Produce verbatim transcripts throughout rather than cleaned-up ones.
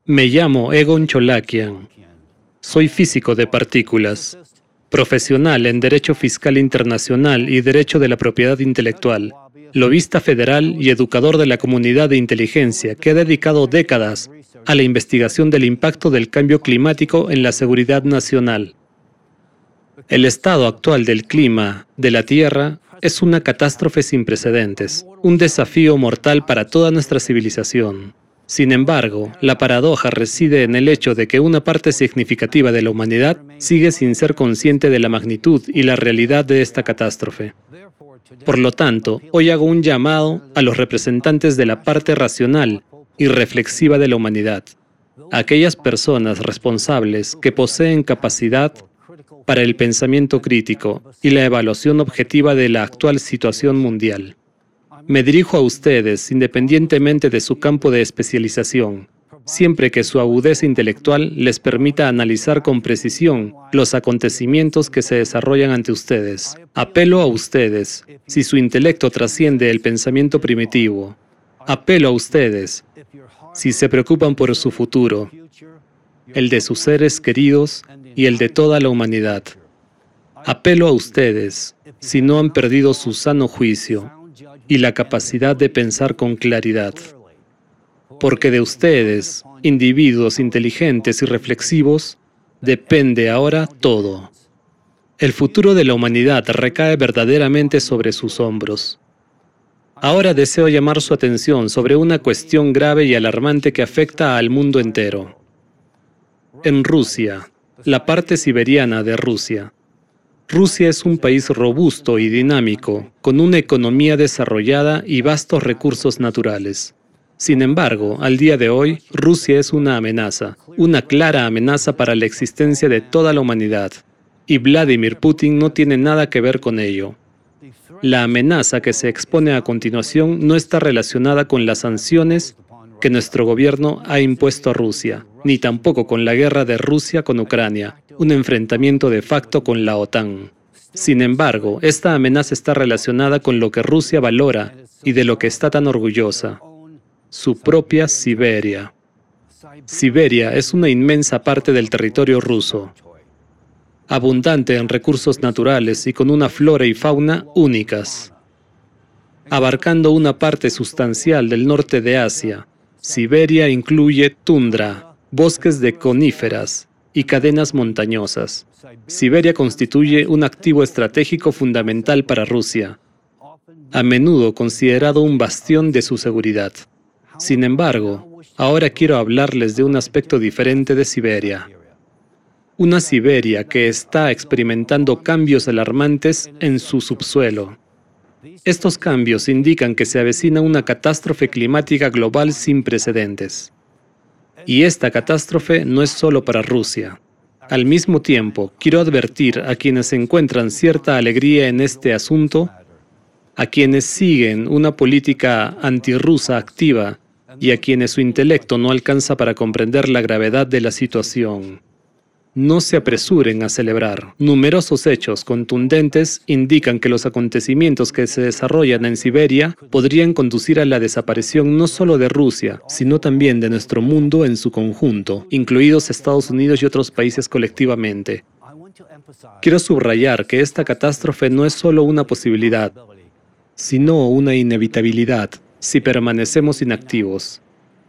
Me llamo Egon Cholakian. Soy físico de partículas, profesional en Derecho Fiscal Internacional y Derecho de la Propiedad Intelectual, lobista federal y educador de la comunidad de inteligencia que ha dedicado décadas a la investigación del impacto del cambio climático en la seguridad nacional. El estado actual del clima de la Tierra es una catástrofe sin precedentes, un desafío mortal para toda nuestra civilización. Sin embargo, la paradoja reside en el hecho de que una parte significativa de la humanidad sigue sin ser consciente de la magnitud y la realidad de esta catástrofe. Por lo tanto, hoy hago un llamado a los representantes de la parte racional y reflexiva de la humanidad, a aquellas personas responsables que poseen capacidad para el pensamiento crítico y la evaluación objetiva de la actual situación mundial. Me dirijo a ustedes independientemente de su campo de especialización, siempre que su agudeza intelectual les permita analizar con precisión los acontecimientos que se desarrollan ante ustedes. Apelo a ustedes, si su intelecto trasciende el pensamiento primitivo. Apelo a ustedes, si se preocupan por su futuro, el de sus seres queridos y el de toda la humanidad. Apelo a ustedes, si no han perdido su sano juicio y la capacidad de pensar con claridad. Porque de ustedes, individuos inteligentes y reflexivos, depende ahora todo. El futuro de la humanidad recae verdaderamente sobre sus hombros. Ahora deseo llamar su atención sobre una cuestión grave y alarmante que afecta al mundo entero. En Rusia, la parte siberiana de Rusia, Rusia es un país robusto y dinámico, con una economía desarrollada y vastos recursos naturales. Sin embargo, al día de hoy, Rusia es una amenaza, una clara amenaza para la existencia de toda la humanidad, y Vladimir Putin no tiene nada que ver con ello. La amenaza que se expone a continuación no está relacionada con las sanciones que nuestro gobierno ha impuesto a Rusia, ni tampoco con la guerra de Rusia con Ucrania, un enfrentamiento de facto con la OTAN. Sin embargo, esta amenaza está relacionada con lo que Rusia valora y de lo que está tan orgullosa: su propia Siberia. Siberia es una inmensa parte del territorio ruso, abundante en recursos naturales y con una flora y fauna únicas. Abarcando una parte sustancial del norte de Asia, Siberia incluye tundra, bosques de coníferas y cadenas montañosas. Siberia constituye un activo estratégico fundamental para Rusia, a menudo considerado un bastión de su seguridad. Sin embargo, ahora quiero hablarles de un aspecto diferente de Siberia. Una Siberia que está experimentando cambios alarmantes en su subsuelo. Estos cambios indican que se avecina una catástrofe climática global sin precedentes. Y esta catástrofe no es solo para Rusia. Al mismo tiempo, quiero advertir a quienes encuentran cierta alegría en este asunto, a quienes siguen una política antirrusa activa y a quienes su intelecto no alcanza para comprender la gravedad de la situación. No se apresuren a celebrar. Numerosos hechos contundentes indican que los acontecimientos que se desarrollan en Siberia podrían conducir a la desaparición no solo de Rusia, sino también de nuestro mundo en su conjunto, incluidos Estados Unidos y otros países colectivamente. Quiero subrayar que esta catástrofe no es solo una posibilidad, sino una inevitabilidad si permanecemos inactivos.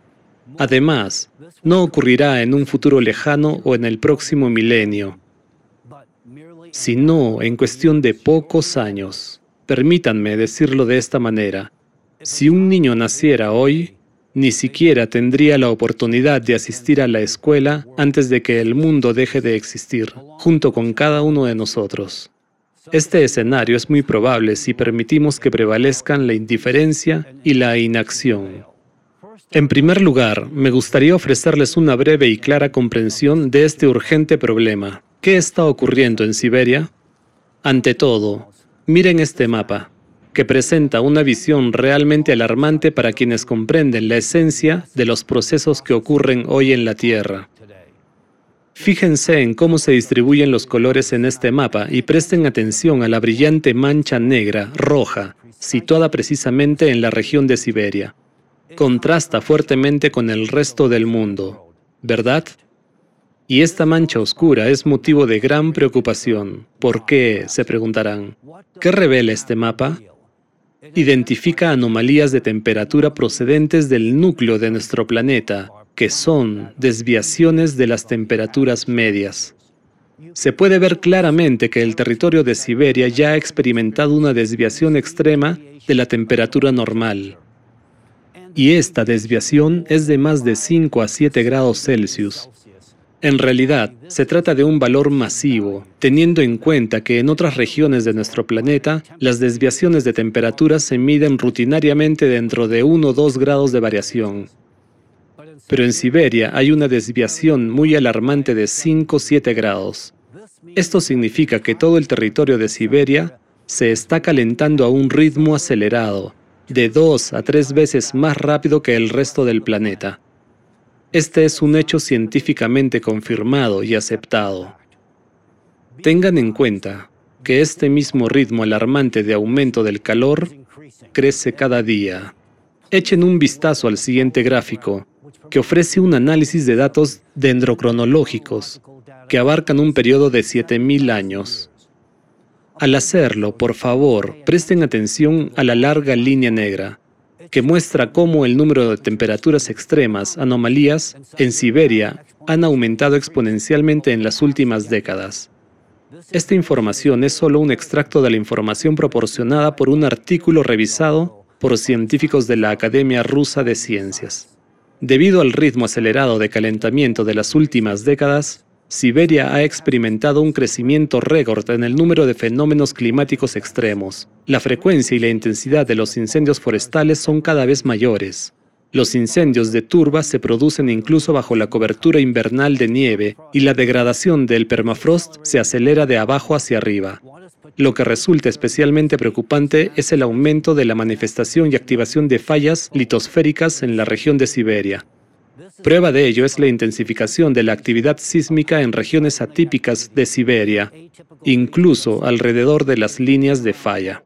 Además, no ocurrirá en un futuro lejano o en el próximo milenio, sino en cuestión de pocos años. Permítanme decirlo de esta manera: si un niño naciera hoy, ni siquiera tendría la oportunidad de asistir a la escuela antes de que el mundo deje de existir, junto con cada uno de nosotros. Este escenario es muy probable si permitimos que prevalezcan la indiferencia y la inacción. En primer lugar, me gustaría ofrecerles una breve y clara comprensión de este urgente problema. ¿Qué está ocurriendo en Siberia? Ante todo, miren este mapa, que presenta una visión realmente alarmante para quienes comprenden la esencia de los procesos que ocurren hoy en la Tierra. Fíjense en cómo se distribuyen los colores en este mapa y presten atención a la brillante mancha negra, roja, situada precisamente en la región de Siberia. Contrasta fuertemente con el resto del mundo. ¿verdad? Y esta mancha oscura es motivo de gran preocupación. ¿Por qué?, se preguntarán. ¿Qué revela este mapa? Identifica anomalías de temperatura procedentes del núcleo de nuestro planeta, que son desviaciones de las temperaturas medias. Se puede ver claramente que el territorio de Siberia ya ha experimentado una desviación extrema de la temperatura normal. Y esta desviación es de más de cinco a siete grados Celsius. En realidad, se trata de un valor masivo, teniendo en cuenta que en otras regiones de nuestro planeta, las desviaciones de temperatura se miden rutinariamente dentro de uno o dos grados de variación. Pero en Siberia hay una desviación muy alarmante de cinco a siete grados. Esto significa que todo el territorio de Siberia se está calentando a un ritmo acelerado, de dos a tres veces más rápido que el resto del planeta. Este es un hecho científicamente confirmado y aceptado. Tengan en cuenta que este mismo ritmo alarmante de aumento del calor crece cada día. Echen un vistazo al siguiente gráfico, que ofrece un análisis de datos dendrocronológicos que abarcan un periodo de siete mil años. Al hacerlo, por favor, presten atención a la larga línea negra, que muestra cómo el número de temperaturas extremas, anomalías, en Siberia han aumentado exponencialmente en las últimas décadas. Esta información es solo un extracto de la información proporcionada por un artículo revisado por científicos de la Academia Rusa de Ciencias. Debido al ritmo acelerado de calentamiento de las últimas décadas, Siberia ha experimentado un crecimiento récord en el número de fenómenos climáticos extremos. La frecuencia y la intensidad de los incendios forestales son cada vez mayores. Los incendios de turba se producen incluso bajo la cobertura invernal de nieve y la degradación del permafrost se acelera de abajo hacia arriba. Lo que resulta especialmente preocupante es el aumento de la manifestación y activación de fallas litosféricas en la región de Siberia. Prueba de ello es la intensificación de la actividad sísmica en regiones atípicas de Siberia, incluso alrededor de las líneas de falla.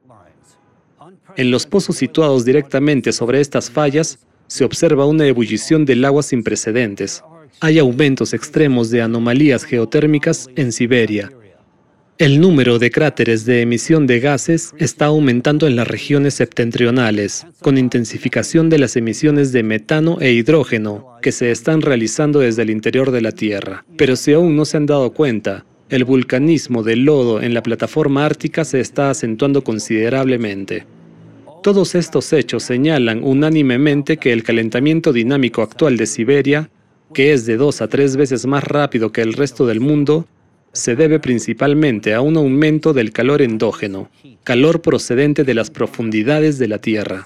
En los pozos situados directamente sobre estas fallas, se observa una ebullición del agua sin precedentes. Hay aumentos extremos de anomalías geotérmicas en Siberia. El número de cráteres de emisión de gases está aumentando en las regiones septentrionales, con intensificación de las emisiones de metano e hidrógeno que se están realizando desde el interior de la Tierra. Pero si aún no se han dado cuenta, el vulcanismo del lodo en la plataforma ártica se está acentuando considerablemente. Todos estos hechos señalan unánimemente que el calentamiento dinámico actual de Siberia, que es de dos a tres veces más rápido que el resto del mundo, se debe principalmente a un aumento del calor endógeno, calor procedente de las profundidades de la Tierra.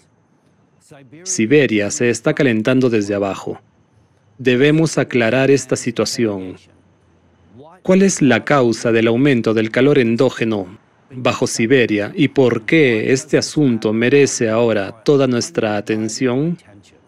Siberia se está calentando desde abajo. Debemos aclarar esta situación. ¿Cuál es la causa del aumento del calor endógeno bajo Siberia y por qué este asunto merece ahora toda nuestra atención?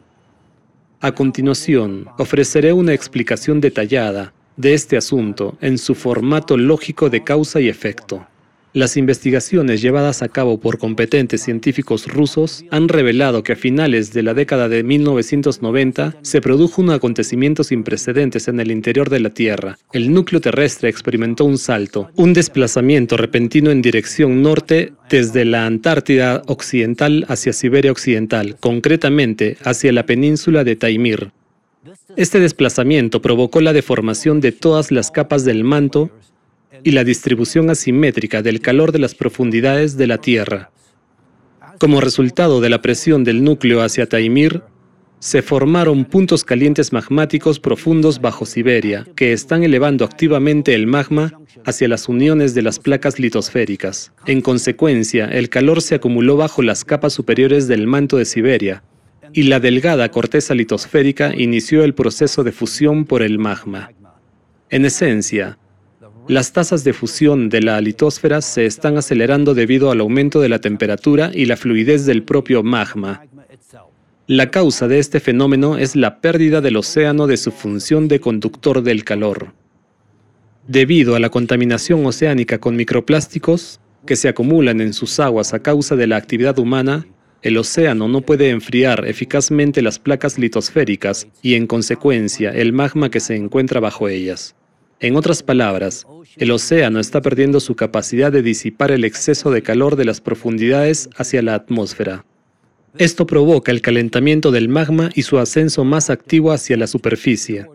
A continuación, ofreceré una explicación detallada de este asunto en su formato lógico de causa y efecto. Las investigaciones llevadas a cabo por competentes científicos rusos han revelado que a finales de la década de mil novecientos noventa se produjo un acontecimiento sin precedentes en el interior de la Tierra. El núcleo terrestre experimentó un salto, un desplazamiento repentino en dirección norte desde la Antártida Occidental hacia Siberia Occidental, concretamente hacia la península de Taimyr. Este desplazamiento provocó la deformación de todas las capas del manto y la distribución asimétrica del calor de las profundidades de la Tierra. Como resultado de la presión del núcleo hacia Taimyr, se formaron puntos calientes magmáticos profundos bajo Siberia, que están elevando activamente el magma hacia las uniones de las placas litosféricas. En consecuencia, el calor se acumuló bajo las capas superiores del manto de Siberia, y la delgada corteza litosférica inició el proceso de fusión por el magma. En esencia, las tasas de fusión de la litosfera se están acelerando debido al aumento de la temperatura y la fluidez del propio magma. La causa de este fenómeno es la pérdida del océano de su función de conductor del calor. Debido a la contaminación oceánica con microplásticos, que se acumulan en sus aguas a causa de la actividad humana, El océano no puede enfriar eficazmente las placas litosféricas y, en consecuencia, el magma que se encuentra bajo ellas. En otras palabras, el océano está perdiendo su capacidad de disipar el exceso de calor de las profundidades hacia la atmósfera. Esto provoca el calentamiento del magma y su ascenso más activo hacia la superficie.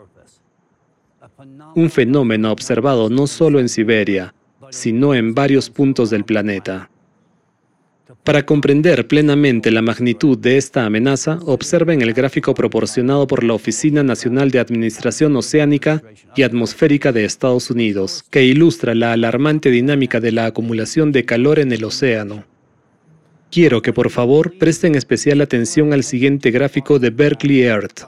Un fenómeno observado no solo en Siberia, sino en varios puntos del planeta. Para comprender plenamente la magnitud de esta amenaza, observen el gráfico proporcionado por la Oficina Nacional de Administración Oceánica y Atmosférica de Estados Unidos, que ilustra la alarmante dinámica de la acumulación de calor en el océano. Quiero que por favor presten especial atención al siguiente gráfico de Berkeley Earth,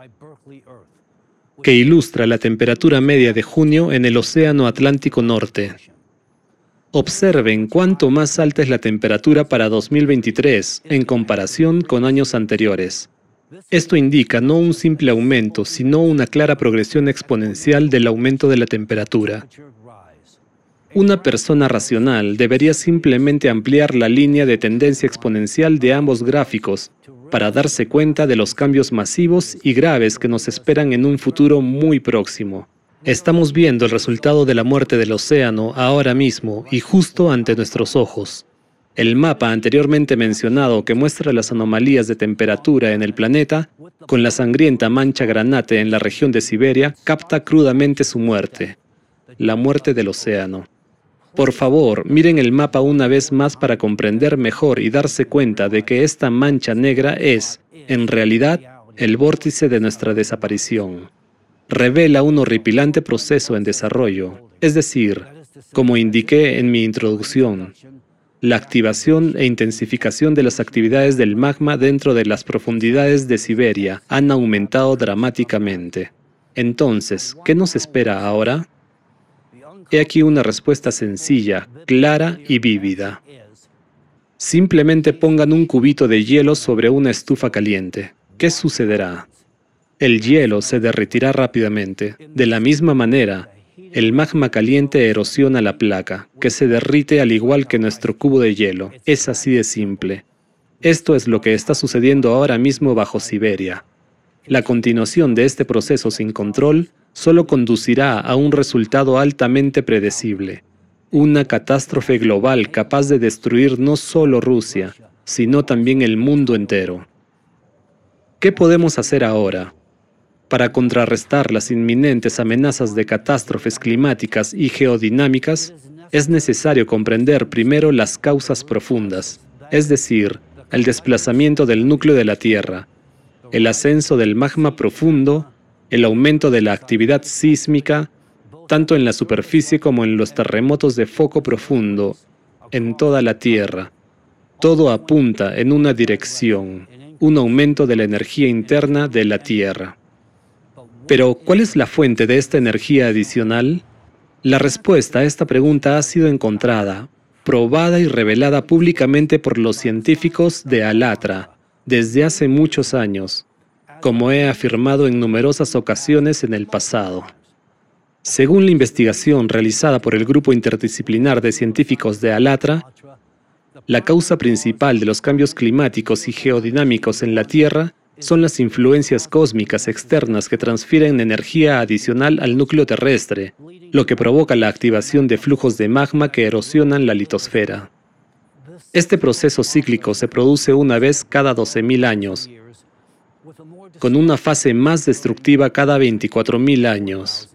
que ilustra la temperatura media de junio en el Océano Atlántico Norte. Observen cuánto más alta es la temperatura para dos mil veintitrés en comparación con años anteriores. Esto indica no un simple aumento, sino una clara progresión exponencial del aumento de la temperatura. Una persona racional debería simplemente ampliar la línea de tendencia exponencial de ambos gráficos para darse cuenta de los cambios masivos y graves que nos esperan en un futuro muy próximo. Estamos viendo el resultado de la muerte del océano ahora mismo y justo ante nuestros ojos. El mapa anteriormente mencionado que muestra las anomalías de temperatura en el planeta, con la sangrienta mancha granate en la región de Siberia, capta crudamente su muerte, la muerte del océano. Por favor, miren el mapa una vez más para comprender mejor y darse cuenta de que esta mancha negra es, en realidad, el vórtice de nuestra desaparición. Revela un horripilante proceso en desarrollo, es decir, como indiqué en mi introducción, la activación e intensificación de las actividades del magma dentro de las profundidades de Siberia han aumentado dramáticamente. Entonces, ¿qué nos espera ahora? He aquí una respuesta sencilla, clara y vívida. Simplemente pongan un cubito de hielo sobre una estufa caliente. ¿Qué sucederá? El hielo se derretirá rápidamente. De la misma manera, el magma caliente erosiona la placa, que se derrite al igual que nuestro cubo de hielo. Es así de simple. Esto es lo que está sucediendo ahora mismo bajo Siberia. La continuación de este proceso sin control solo conducirá a un resultado altamente predecible. Una catástrofe global capaz de destruir no solo Rusia, sino también el mundo entero. ¿Qué podemos hacer ahora? Para contrarrestar las inminentes amenazas de catástrofes climáticas y geodinámicas, es necesario comprender primero las causas profundas, es decir, el desplazamiento del núcleo de la Tierra, el ascenso del magma profundo, el aumento de la actividad sísmica, tanto en la superficie como en los terremotos de foco profundo, en toda la Tierra. Todo apunta en una dirección, un aumento de la energía interna de la Tierra. Pero, ¿cuál es la fuente de esta energía adicional? La respuesta a esta pregunta ha sido encontrada, probada y revelada públicamente por los científicos de ALATRA desde hace muchos años, como he afirmado en numerosas ocasiones en el pasado. Según la investigación realizada por el Grupo Interdisciplinar de Científicos de ALATRA, la causa principal de los cambios climáticos y geodinámicos en la Tierra son las influencias cósmicas externas que transfieren energía adicional al núcleo terrestre, lo que provoca la activación de flujos de magma que erosionan la litosfera. Este proceso cíclico se produce una vez cada doce mil años, con una fase más destructiva cada veinticuatro mil años.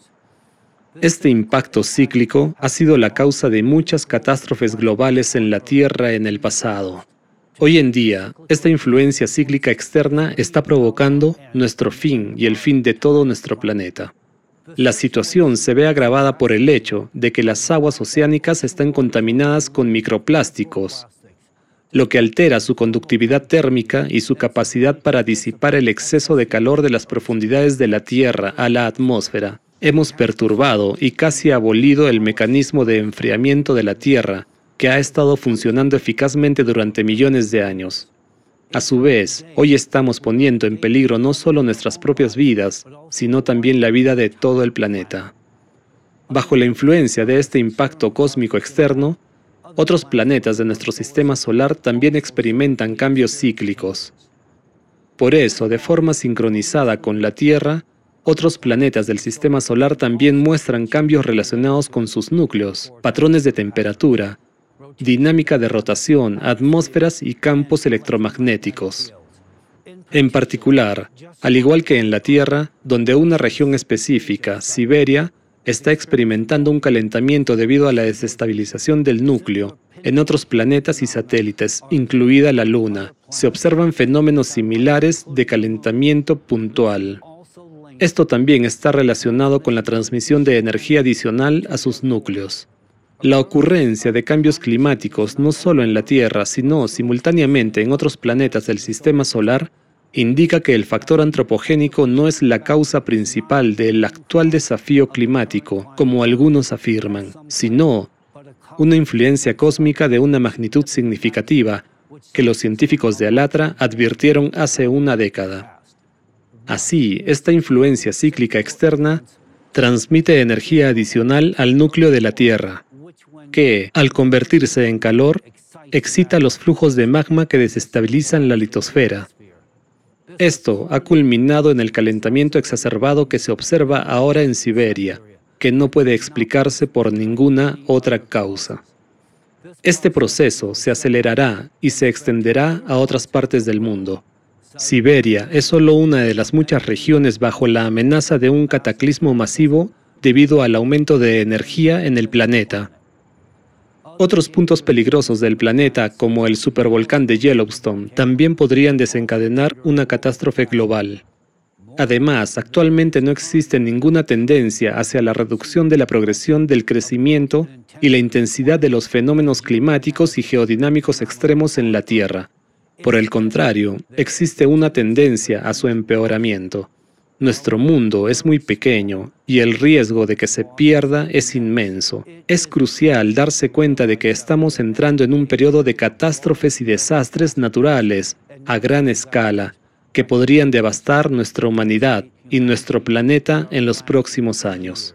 Este impacto cíclico ha sido la causa de muchas catástrofes globales en la Tierra en el pasado. Hoy en día, esta influencia cíclica externa está provocando nuestro fin y el fin de todo nuestro planeta. La situación se ve agravada por el hecho de que las aguas oceánicas están contaminadas con microplásticos, lo que altera su conductividad térmica y su capacidad para disipar el exceso de calor de las profundidades de la Tierra a la atmósfera. Hemos perturbado y casi abolido el mecanismo de enfriamiento de la Tierra, que ha estado funcionando eficazmente durante millones de años. A su vez, hoy estamos poniendo en peligro no solo nuestras propias vidas, sino también la vida de todo el planeta. Bajo la influencia de este impacto cósmico externo, Otros planetas de nuestro sistema solar también experimentan cambios cíclicos. Por eso, de forma sincronizada con la Tierra, otros planetas del sistema solar también muestran cambios relacionados con sus núcleos, patrones de temperatura, dinámica de rotación, atmósferas y campos electromagnéticos. En particular, al igual que en la Tierra, donde una región específica, Siberia, está experimentando un calentamiento debido a la desestabilización del núcleo, en otros planetas y satélites, incluida la Luna, se observan fenómenos similares de calentamiento puntual. Esto también está relacionado con la transmisión de energía adicional a sus núcleos. La ocurrencia de cambios climáticos no solo en la Tierra, sino simultáneamente en otros planetas del sistema solar, indica que el factor antropogénico no es la causa principal del actual desafío climático, como algunos afirman, sino una influencia cósmica de una magnitud significativa que los científicos de ALATRA advirtieron hace una década. Así, esta influencia cíclica externa transmite energía adicional al núcleo de la Tierra, que, al convertirse en calor, excita los flujos de magma que desestabilizan la litosfera. Esto ha culminado en el calentamiento exacerbado que se observa ahora en Siberia, que no puede explicarse por ninguna otra causa. Este proceso se acelerará y se extenderá a otras partes del mundo. Siberia es solo una de las muchas regiones bajo la amenaza de un cataclismo masivo debido al aumento de energía en el planeta. Otros puntos peligrosos del planeta, como el supervolcán de Yellowstone, también podrían desencadenar una catástrofe global. Además, actualmente no existe ninguna tendencia hacia la reducción de la progresión del crecimiento y la intensidad de los fenómenos climáticos y geodinámicos extremos en la Tierra. Por el contrario, existe una tendencia a su empeoramiento. Nuestro mundo es muy pequeño y el riesgo de que se pierda es inmenso. Es crucial darse cuenta de que estamos entrando en un periodo de catástrofes y desastres naturales a gran escala que podrían devastar nuestra humanidad y nuestro planeta en los próximos años.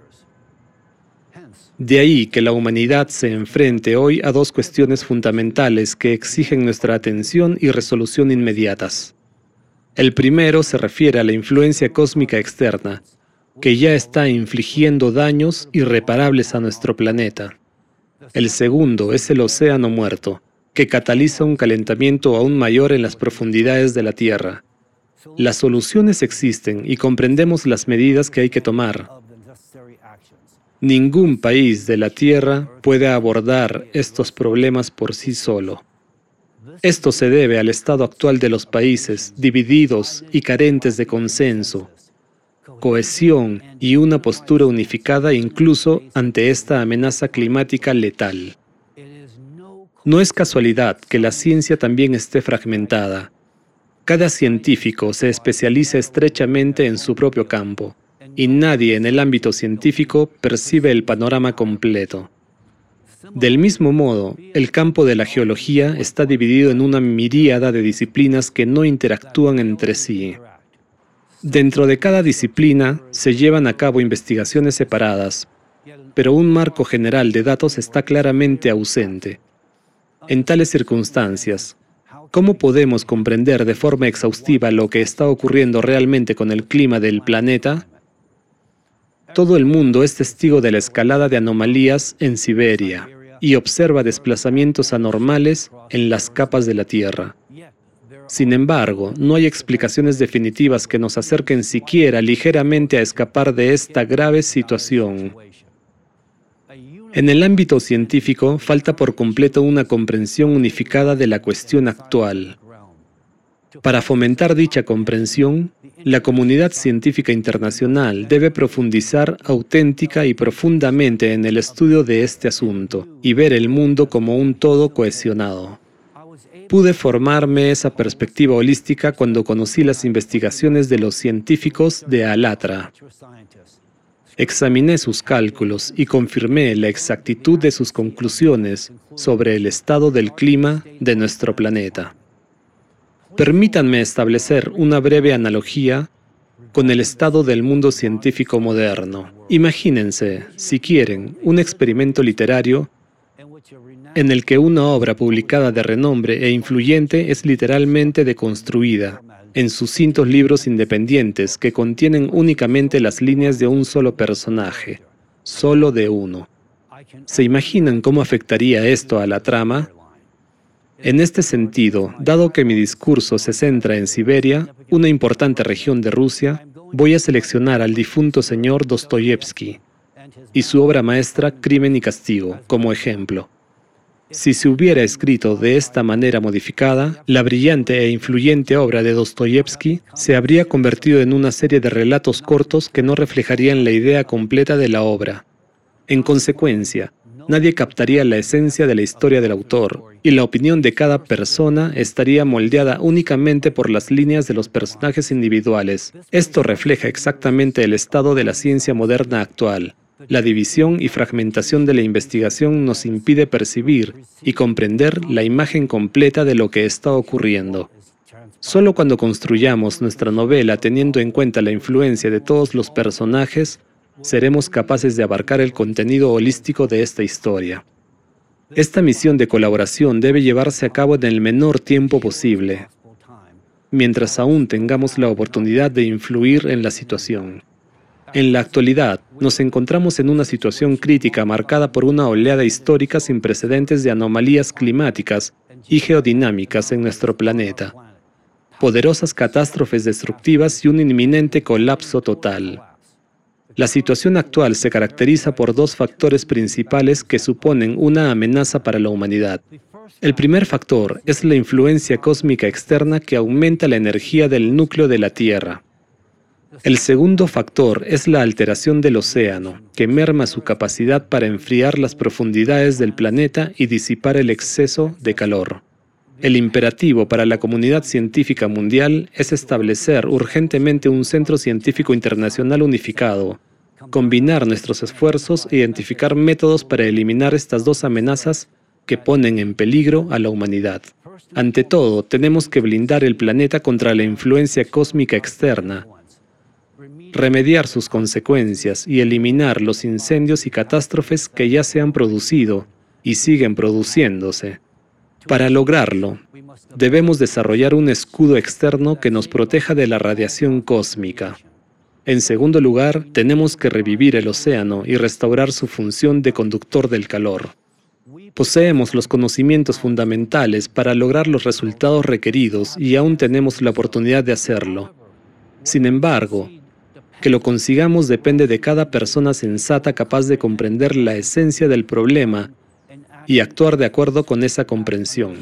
De ahí que la humanidad se enfrente hoy a dos cuestiones fundamentales que exigen nuestra atención y resolución inmediatas. El primero se refiere a la influencia cósmica externa, que ya está infligiendo daños irreparables a nuestro planeta. El segundo es el océano muerto, que cataliza un calentamiento aún mayor en las profundidades de la Tierra. Las soluciones existen y comprendemos las medidas que hay que tomar. Ningún país de la Tierra puede abordar estos problemas por sí solo. Esto se debe al estado actual de los países, divididos y carentes de consenso, cohesión y una postura unificada incluso ante esta amenaza climática letal. No es casualidad que la ciencia también esté fragmentada. Cada científico se especializa estrechamente en su propio campo, y nadie en el ámbito científico percibe el panorama completo. Del mismo modo, el campo de la geología está dividido en una miríada de disciplinas que no interactúan entre sí. Dentro de cada disciplina se llevan a cabo investigaciones separadas, pero un marco general de datos está claramente ausente. En tales circunstancias, ¿cómo podemos comprender de forma exhaustiva lo que está ocurriendo realmente con el clima del planeta? Todo el mundo es testigo de la escalada de anomalías en Siberia y observa desplazamientos anormales en las capas de la Tierra. Sin embargo, no hay explicaciones definitivas que nos acerquen siquiera ligeramente a escapar de esta grave situación. En el ámbito científico, falta por completo una comprensión unificada de la cuestión actual. Para fomentar dicha comprensión, la comunidad científica internacional debe profundizar auténtica y profundamente en el estudio de este asunto y ver el mundo como un todo cohesionado. Pude formarme esa perspectiva holística cuando conocí las investigaciones de los científicos de ALATRA. Examiné sus cálculos y confirmé la exactitud de sus conclusiones sobre el estado del clima de nuestro planeta. Permítanme establecer una breve analogía con el estado del mundo científico moderno. Imagínense, si quieren, un experimento literario en el que una obra publicada de renombre e influyente es literalmente deconstruida en sucintos libros independientes que contienen únicamente las líneas de un solo personaje, solo de uno. ¿Se imaginan cómo afectaría esto a la trama? En este sentido, dado que mi discurso se centra en Siberia, una importante región de Rusia, voy a seleccionar al difunto señor Dostoyevsky y su obra maestra Crimen y Castigo como ejemplo. Si se hubiera escrito de esta manera modificada, la brillante e influyente obra de Dostoyevsky se habría convertido en una serie de relatos cortos que no reflejarían la idea completa de la obra. En consecuencia, nadie captaría la esencia de la historia del autor, y la opinión de cada persona estaría moldeada únicamente por las líneas de los personajes individuales. Esto refleja exactamente el estado de la ciencia moderna actual. La división y fragmentación de la investigación nos impide percibir y comprender la imagen completa de lo que está ocurriendo. Solo cuando construyamos nuestra novela teniendo en cuenta la influencia de todos los personajes, seremos capaces de abarcar el contenido holístico de esta historia. Esta misión de colaboración debe llevarse a cabo en el menor tiempo posible, mientras aún tengamos la oportunidad de influir en la situación. En la actualidad, nos encontramos en una situación crítica marcada por una oleada histórica sin precedentes de anomalías climáticas y geodinámicas en nuestro planeta, poderosas catástrofes destructivas y un inminente colapso total. La situación actual se caracteriza por dos factores principales que suponen una amenaza para la humanidad. El primer factor es la influencia cósmica externa que aumenta la energía del núcleo de la Tierra. El segundo factor es la alteración del océano, que merma su capacidad para enfriar las profundidades del planeta y disipar el exceso de calor. El imperativo para la comunidad científica mundial es establecer urgentemente un centro científico internacional unificado, combinar nuestros esfuerzos e identificar métodos para eliminar estas dos amenazas que ponen en peligro a la humanidad. Ante todo, tenemos que blindar el planeta contra la influencia cósmica externa, remediar sus consecuencias y eliminar los incendios y catástrofes que ya se han producido y siguen produciéndose. Para lograrlo, debemos desarrollar un escudo externo que nos proteja de la radiación cósmica. En segundo lugar, tenemos que revivir el océano y restaurar su función de conductor del calor. Poseemos los conocimientos fundamentales para lograr los resultados requeridos y aún tenemos la oportunidad de hacerlo. Sin embargo, que lo consigamos depende de cada persona sensata capaz de comprender la esencia del problema y actuar de acuerdo con esa comprensión.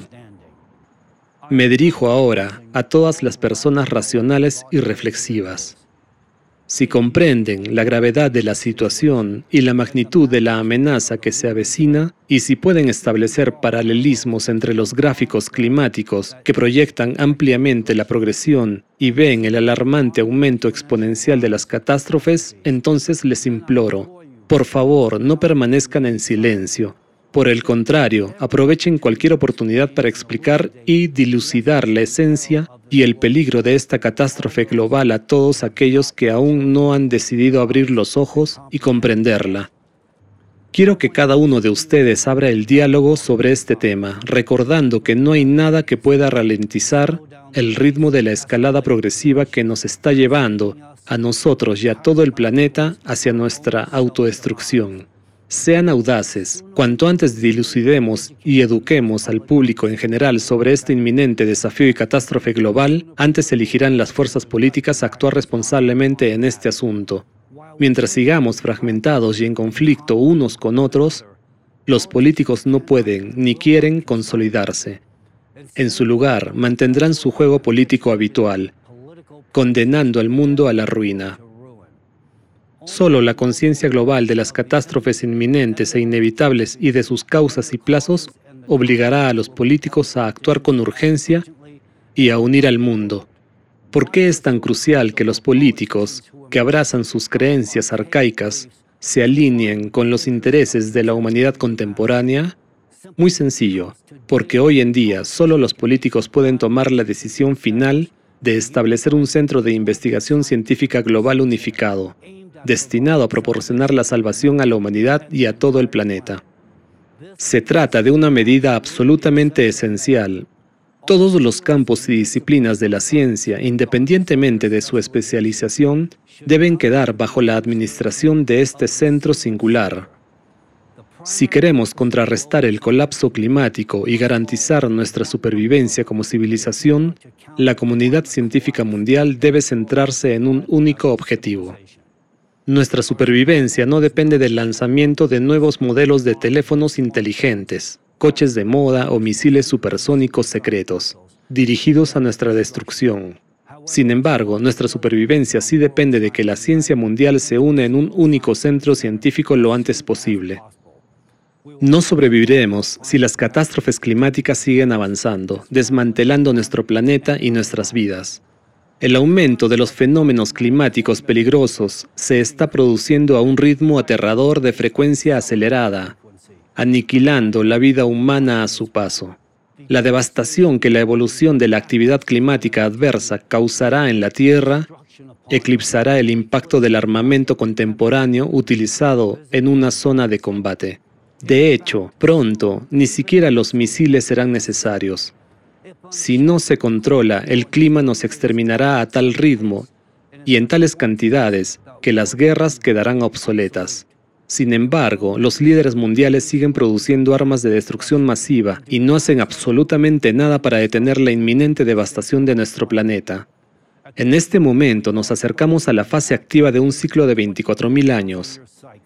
Me dirijo ahora a todas las personas racionales y reflexivas. Si comprenden la gravedad de la situación y la magnitud de la amenaza que se avecina, y si pueden establecer paralelismos entre los gráficos climáticos que proyectan ampliamente la progresión y ven el alarmante aumento exponencial de las catástrofes, entonces les imploro, por favor, no permanezcan en silencio. Por el contrario, aprovechen cualquier oportunidad para explicar y dilucidar la esencia y el peligro de esta catástrofe global a todos aquellos que aún no han decidido abrir los ojos y comprenderla. Quiero que cada uno de ustedes abra el diálogo sobre este tema, recordando que no hay nada que pueda ralentizar el ritmo de la escalada progresiva que nos está llevando a nosotros y a todo el planeta hacia nuestra autodestrucción. Sean audaces. Cuanto antes dilucidemos y eduquemos al público en general sobre este inminente desafío y catástrofe global, antes elegirán las fuerzas políticas actuar responsablemente en este asunto. Mientras sigamos fragmentados y en conflicto unos con otros, los políticos no pueden ni quieren consolidarse. En su lugar, mantendrán su juego político habitual, condenando al mundo a la ruina. Solo la conciencia global de las catástrofes inminentes e inevitables y de sus causas y plazos obligará a los políticos a actuar con urgencia y a unir al mundo. ¿Por qué es tan crucial que los políticos, que abrazan sus creencias arcaicas, se alineen con los intereses de la humanidad contemporánea? Muy sencillo, porque hoy en día solo los políticos pueden tomar la decisión final de establecer un centro de investigación científica global unificado, destinado a proporcionar la salvación a la humanidad y a todo el planeta. Se trata de una medida absolutamente esencial. Todos los campos y disciplinas de la ciencia, independientemente de su especialización, deben quedar bajo la administración de este centro singular. Si queremos contrarrestar el colapso climático y garantizar nuestra supervivencia como civilización, la comunidad científica mundial debe centrarse en un único objetivo. Nuestra supervivencia no depende del lanzamiento de nuevos modelos de teléfonos inteligentes, coches de moda o misiles supersónicos secretos, dirigidos a nuestra destrucción. Sin embargo, nuestra supervivencia sí depende de que la ciencia mundial se une en un único centro científico lo antes posible. No sobreviviremos si las catástrofes climáticas siguen avanzando, desmantelando nuestro planeta y nuestras vidas. El aumento de los fenómenos climáticos peligrosos se está produciendo a un ritmo aterrador de frecuencia acelerada, aniquilando la vida humana a su paso. La devastación que la evolución de la actividad climática adversa causará en la Tierra eclipsará el impacto del armamento contemporáneo utilizado en una zona de combate. De hecho, pronto, ni siquiera los misiles serán necesarios. Si no se controla, el clima nos exterminará a tal ritmo y en tales cantidades que las guerras quedarán obsoletas. Sin embargo, los líderes mundiales siguen produciendo armas de destrucción masiva y no hacen absolutamente nada para detener la inminente devastación de nuestro planeta. En este momento nos acercamos a la fase activa de un ciclo de veinticuatro mil años.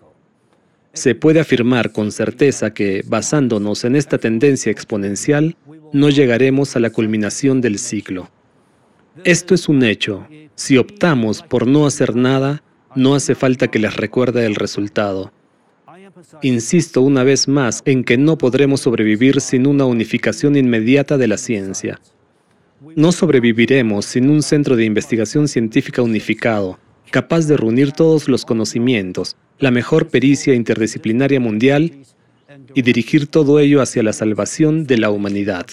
Se puede afirmar con certeza que, basándonos en esta tendencia exponencial, no llegaremos a la culminación del ciclo. Esto es un hecho. Si optamos por no hacer nada, no hace falta que les recuerde el resultado. Insisto una vez más en que no podremos sobrevivir sin una unificación inmediata de la ciencia. No sobreviviremos sin un centro de investigación científica unificado, capaz de reunir todos los conocimientos, la mejor pericia interdisciplinaria mundial y dirigir todo ello hacia la salvación de la humanidad.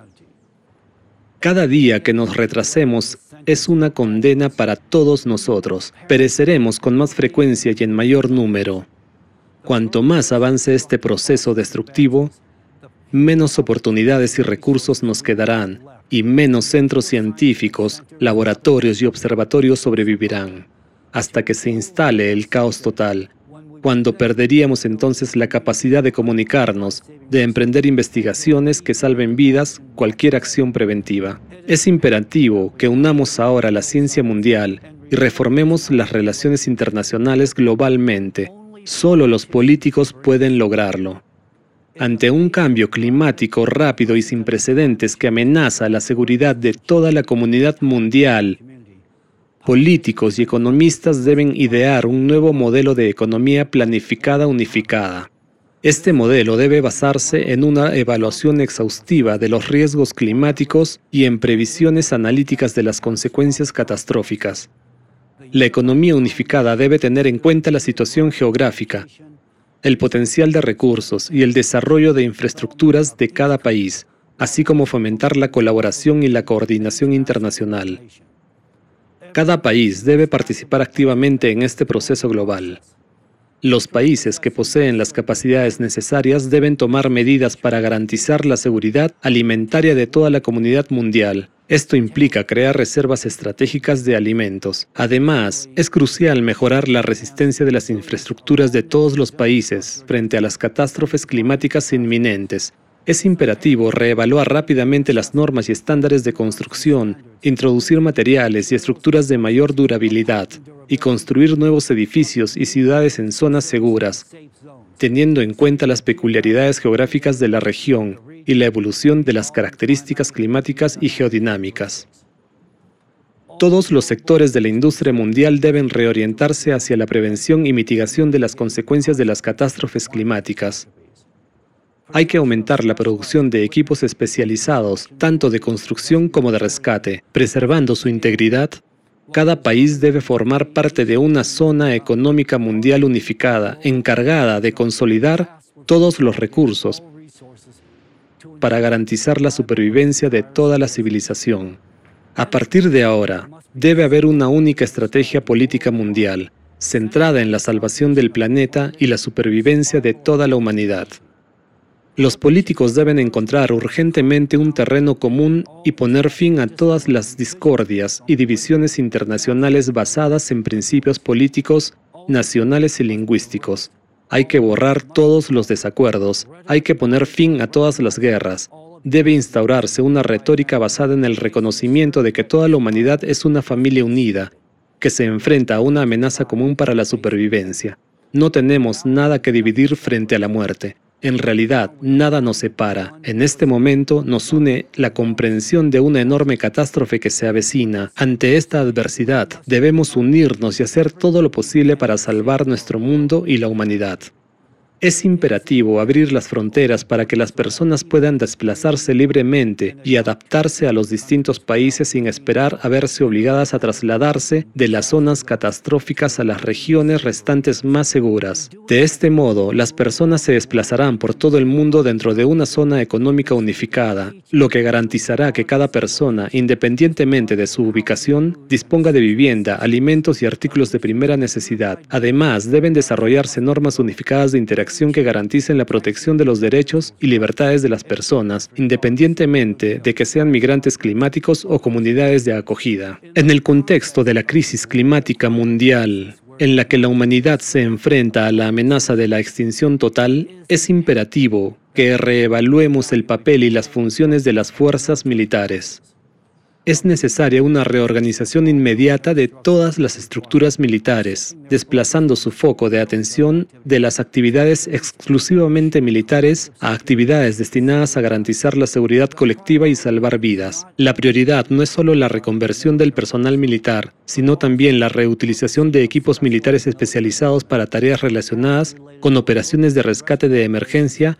Cada día que nos retrasemos es una condena para todos nosotros. Pereceremos con más frecuencia y en mayor número. Cuanto más avance este proceso destructivo, menos oportunidades y recursos nos quedarán, y menos centros científicos, laboratorios y observatorios sobrevivirán, hasta que se instale el caos total, cuando perderíamos entonces la capacidad de comunicarnos, de emprender investigaciones que salven vidas, cualquier acción preventiva. Es imperativo que unamos ahora la ciencia mundial y reformemos las relaciones internacionales globalmente. Solo los políticos pueden lograrlo. Ante un cambio climático rápido y sin precedentes que amenaza la seguridad de toda la comunidad mundial, políticos y economistas deben idear un nuevo modelo de economía planificada unificada. Este modelo debe basarse en una evaluación exhaustiva de los riesgos climáticos y en previsiones analíticas de las consecuencias catastróficas. La economía unificada debe tener en cuenta la situación geográfica, el potencial de recursos y el desarrollo de infraestructuras de cada país, así como fomentar la colaboración y la coordinación internacional. Cada país debe participar activamente en este proceso global. Los países que poseen las capacidades necesarias deben tomar medidas para garantizar la seguridad alimentaria de toda la comunidad mundial. Esto implica crear reservas estratégicas de alimentos. Además, es crucial mejorar la resistencia de las infraestructuras de todos los países frente a las catástrofes climáticas inminentes. Es imperativo reevaluar rápidamente las normas y estándares de construcción, introducir materiales y estructuras de mayor durabilidad, y construir nuevos edificios y ciudades en zonas seguras, teniendo en cuenta las peculiaridades geográficas de la región y la evolución de las características climáticas y geodinámicas. Todos los sectores de la industria mundial deben reorientarse hacia la prevención y mitigación de las consecuencias de las catástrofes climáticas. Hay que aumentar la producción de equipos especializados, tanto de construcción como de rescate, preservando su integridad. Cada país debe formar parte de una zona económica mundial unificada, encargada de consolidar todos los recursos para garantizar la supervivencia de toda la civilización. A partir de ahora, debe haber una única estrategia política mundial, centrada en la salvación del planeta y la supervivencia de toda la humanidad. Los políticos deben encontrar urgentemente un terreno común y poner fin a todas las discordias y divisiones internacionales basadas en principios políticos, nacionales y lingüísticos. Hay que borrar todos los desacuerdos, hay que poner fin a todas las guerras. Debe instaurarse una retórica basada en el reconocimiento de que toda la humanidad es una familia unida, que se enfrenta a una amenaza común para la supervivencia. No tenemos nada que dividir frente a la muerte. En realidad, nada nos separa. En este momento nos une la comprensión de una enorme catástrofe que se avecina. Ante esta adversidad, debemos unirnos y hacer todo lo posible para salvar nuestro mundo y la humanidad. Es imperativo abrir las fronteras para que las personas puedan desplazarse libremente y adaptarse a los distintos países sin esperar a verse obligadas a trasladarse de las zonas catastróficas a las regiones restantes más seguras. De este modo, las personas se desplazarán por todo el mundo dentro de una zona económica unificada, lo que garantizará que cada persona, independientemente de su ubicación, disponga de vivienda, alimentos y artículos de primera necesidad. Además, deben desarrollarse normas unificadas de interacción que garanticen la protección de los derechos y libertades de las personas, independientemente de que sean migrantes climáticos o comunidades de acogida. En el contexto de la crisis climática mundial, en la que la humanidad se enfrenta a la amenaza de la extinción total, es imperativo que reevaluemos el papel y las funciones de las fuerzas militares. Es necesaria una reorganización inmediata de todas las estructuras militares, desplazando su foco de atención de las actividades exclusivamente militares a actividades destinadas a garantizar la seguridad colectiva y salvar vidas. La prioridad no es solo la reconversión del personal militar, sino también la reutilización de equipos militares especializados para tareas relacionadas con operaciones de rescate de emergencia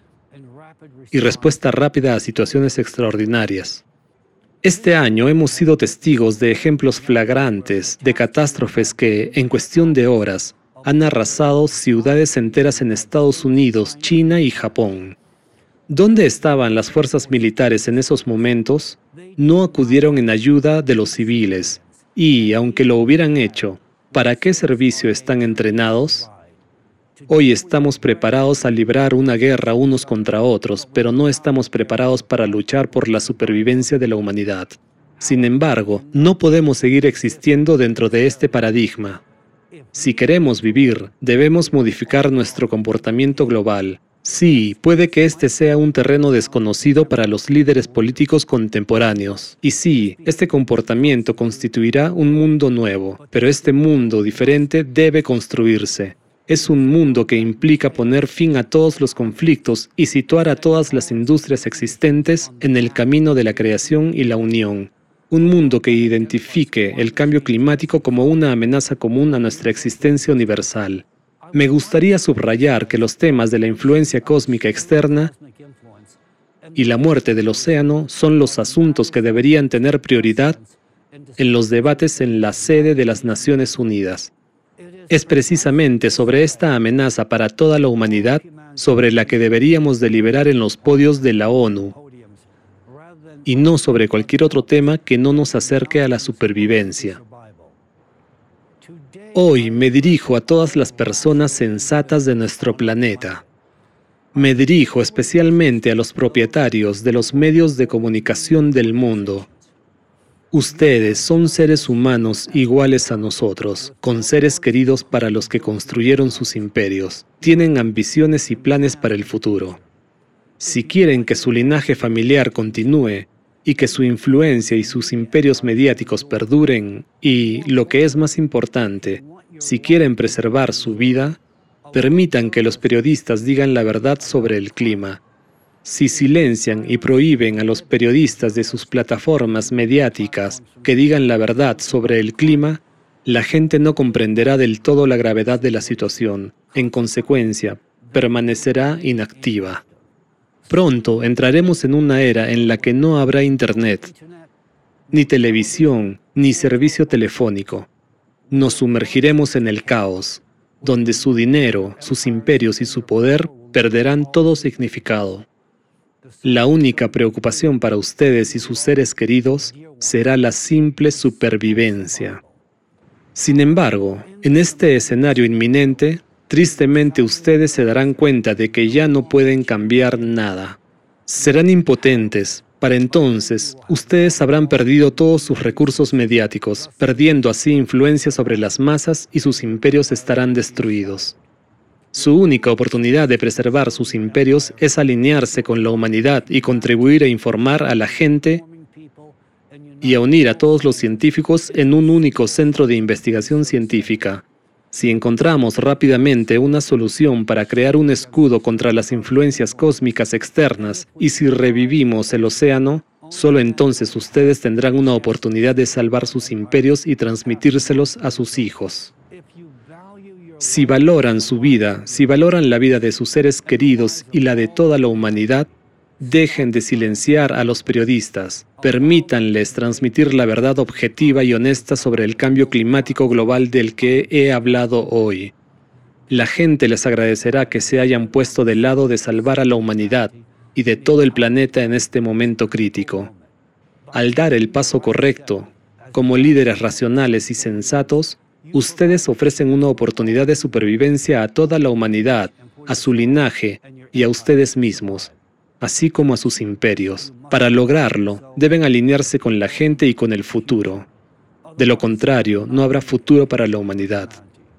y respuesta rápida a situaciones extraordinarias. Este año hemos sido testigos de ejemplos flagrantes de catástrofes que, en cuestión de horas, han arrasado ciudades enteras en Estados Unidos, China y Japón. ¿Dónde estaban las fuerzas militares en esos momentos? No acudieron en ayuda de los civiles y, aunque lo hubieran hecho, ¿para qué servicio están entrenados? Hoy estamos preparados a librar una guerra unos contra otros, pero no estamos preparados para luchar por la supervivencia de la humanidad. Sin embargo, no podemos seguir existiendo dentro de este paradigma. Si queremos vivir, debemos modificar nuestro comportamiento global. Sí, puede que este sea un terreno desconocido para los líderes políticos contemporáneos. Y sí, este comportamiento constituirá un mundo nuevo, pero este mundo diferente debe construirse. Es un mundo que implica poner fin a todos los conflictos y situar a todas las industrias existentes en el camino de la creación y la unión. Un mundo que identifique el cambio climático como una amenaza común a nuestra existencia universal. Me gustaría subrayar que los temas de la influencia cósmica externa y la muerte del océano son los asuntos que deberían tener prioridad en los debates en la sede de las Naciones Unidas. Es precisamente sobre esta amenaza para toda la humanidad sobre la que deberíamos deliberar en los podios de la ONU, y no sobre cualquier otro tema que no nos acerque a la supervivencia. Hoy me dirijo a todas las personas sensatas de nuestro planeta. Me dirijo especialmente a los propietarios de los medios de comunicación del mundo. Ustedes son seres humanos iguales a nosotros, con seres queridos para los que construyeron sus imperios. Tienen ambiciones y planes para el futuro. Si quieren que su linaje familiar continúe y que su influencia y sus imperios mediáticos perduren, y, lo que es más importante, si quieren preservar su vida, permitan que los periodistas digan la verdad sobre el clima. Si silencian y prohíben a los periodistas de sus plataformas mediáticas que digan la verdad sobre el clima, la gente no comprenderá del todo la gravedad de la situación. En consecuencia, permanecerá inactiva. Pronto entraremos en una era en la que no habrá internet, ni televisión, ni servicio telefónico. Nos sumergiremos en el caos, donde su dinero, sus imperios y su poder perderán todo significado. La única preocupación para ustedes y sus seres queridos será la simple supervivencia. Sin embargo, en este escenario inminente, Tristemente, ustedes se darán cuenta de que ya no pueden cambiar nada. Serán impotentes. Para entonces, ustedes habrán perdido todos sus recursos mediáticos, perdiendo así influencia sobre las masas y sus imperios estarán destruidos. Su única oportunidad de preservar sus imperios es alinearse con la humanidad y contribuir a informar a la gente y a unir a todos los científicos en un único centro de investigación científica. Si encontramos rápidamente una solución para crear un escudo contra las influencias cósmicas externas y si revivimos el océano, solo entonces ustedes tendrán una oportunidad de salvar sus imperios y transmitírselos a sus hijos. Si valoran su vida, si valoran la vida de sus seres queridos y la de toda la humanidad, dejen de silenciar a los periodistas. Permítanles transmitir la verdad objetiva y honesta sobre el cambio climático global del que he hablado hoy. La gente les agradecerá que se hayan puesto del lado de salvar a la humanidad y de todo el planeta en este momento crítico. Al dar el paso correcto, como líderes racionales y sensatos, ustedes ofrecen una oportunidad de supervivencia a toda la humanidad, a su linaje y a ustedes mismos, así como a sus imperios. Para lograrlo, deben alinearse con la gente y con el futuro. De lo contrario, no habrá futuro para la humanidad.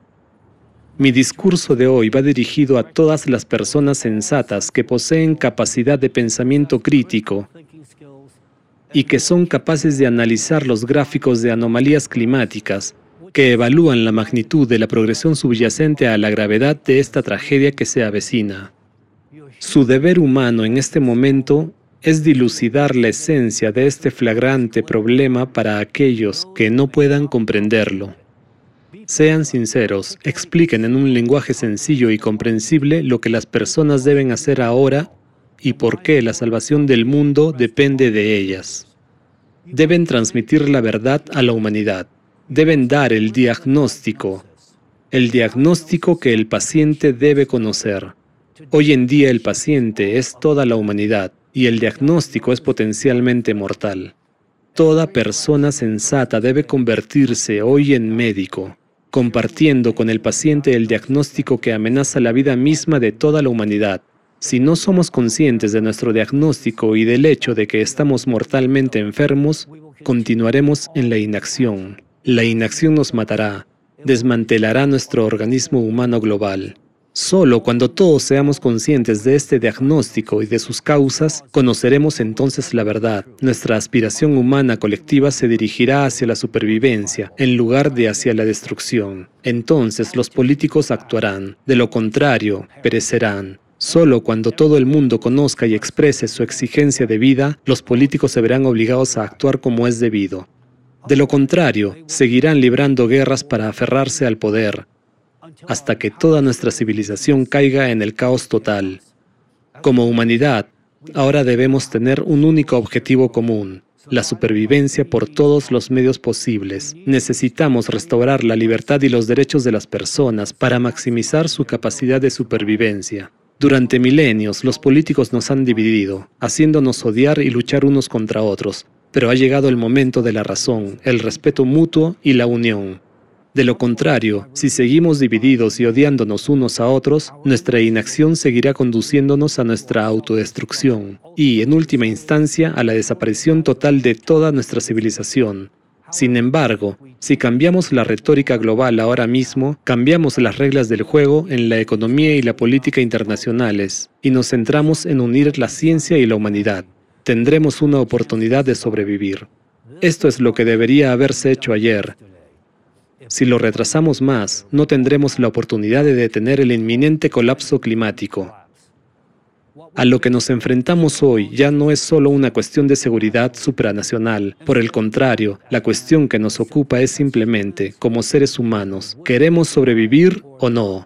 Mi discurso de hoy va dirigido a todas las personas sensatas que poseen capacidad de pensamiento crítico y que son capaces de analizar los gráficos de anomalías climáticas, que evalúan la magnitud de la progresión subyacente a la gravedad de esta tragedia que se avecina. Su deber humano en este momento es dilucidar la esencia de este flagrante problema para aquellos que no puedan comprenderlo. Sean sinceros, expliquen en un lenguaje sencillo y comprensible lo que las personas deben hacer ahora y por qué la salvación del mundo depende de ellas. Deben transmitir la verdad a la humanidad. Deben dar el diagnóstico, el diagnóstico que el paciente debe conocer. Hoy en día el paciente es toda la humanidad y el diagnóstico es potencialmente mortal. Toda persona sensata debe convertirse hoy en médico, compartiendo con el paciente el diagnóstico que amenaza la vida misma de toda la humanidad. Si no somos conscientes de nuestro diagnóstico y del hecho de que estamos mortalmente enfermos, continuaremos en la inacción. La inacción nos matará, desmantelará nuestro organismo humano global. Solo cuando todos seamos conscientes de este diagnóstico y de sus causas, conoceremos entonces la verdad. Nuestra aspiración humana colectiva se dirigirá hacia la supervivencia, en lugar de hacia la destrucción. Entonces los políticos actuarán, de lo contrario, perecerán. Solo cuando todo el mundo conozca y exprese su exigencia de vida, los políticos se verán obligados a actuar como es debido. De lo contrario, seguirán librando guerras para aferrarse al poder, hasta que toda nuestra civilización caiga en el caos total. Como humanidad, ahora debemos tener un único objetivo común, la supervivencia por todos los medios posibles. Necesitamos restaurar la libertad y los derechos de las personas para maximizar su capacidad de supervivencia. Durante milenios, los políticos nos han dividido, haciéndonos odiar y luchar unos contra otros. Pero ha llegado el momento de la razón, el respeto mutuo y la unión. De lo contrario, si seguimos divididos y odiándonos unos a otros, nuestra inacción seguirá conduciéndonos a nuestra autodestrucción y, en última instancia, a la desaparición total de toda nuestra civilización. Sin embargo, si cambiamos la retórica global ahora mismo, cambiamos las reglas del juego en la economía y la política internacionales y nos centramos en unir la ciencia y la humanidad, tendremos una oportunidad de sobrevivir. Esto es lo que debería haberse hecho ayer. Si lo retrasamos más, no tendremos la oportunidad de detener el inminente colapso climático. A lo que nos enfrentamos hoy ya no es solo una cuestión de seguridad supranacional. Por el contrario, la cuestión que nos ocupa es simplemente, como seres humanos, ¿queremos sobrevivir o no?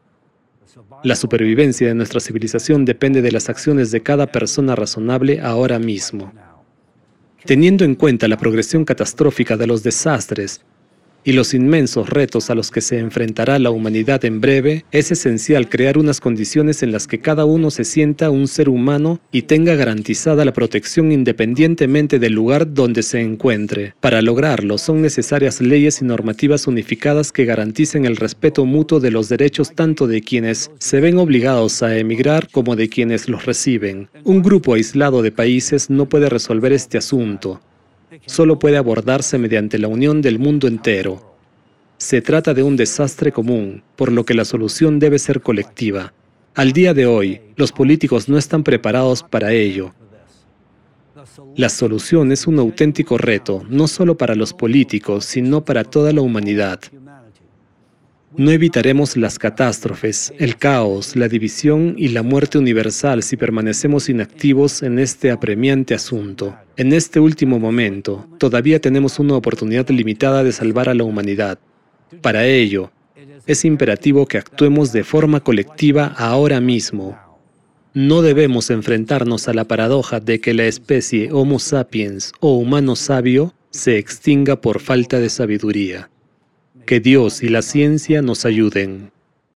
La supervivencia de nuestra civilización depende de las acciones de cada persona razonable ahora mismo. Teniendo en cuenta la progresión catastrófica de los desastres y los inmensos retos a los que se enfrentará la humanidad en breve, es esencial crear unas condiciones en las que cada uno se sienta un ser humano y tenga garantizada la protección independientemente del lugar donde se encuentre. Para lograrlo, son necesarias leyes y normativas unificadas que garanticen el respeto mutuo de los derechos tanto de quienes se ven obligados a emigrar como de quienes los reciben. Un grupo aislado de países no puede resolver este asunto. Solo puede abordarse mediante la unión del mundo entero. Se trata de un desastre común, por lo que la solución debe ser colectiva. Al día de hoy, los políticos no están preparados para ello. La solución es un auténtico reto, no solo para los políticos, sino para toda la humanidad. No evitaremos las catástrofes, el caos, la división y la muerte universal si permanecemos inactivos en este apremiante asunto. En este último momento, todavía tenemos una oportunidad limitada de salvar a la humanidad. Para ello, es imperativo que actuemos de forma colectiva ahora mismo. No debemos enfrentarnos a la paradoja de que la especie Homo sapiens o humano sabio se extinga por falta de sabiduría. Que Dios y la ciencia nos ayuden.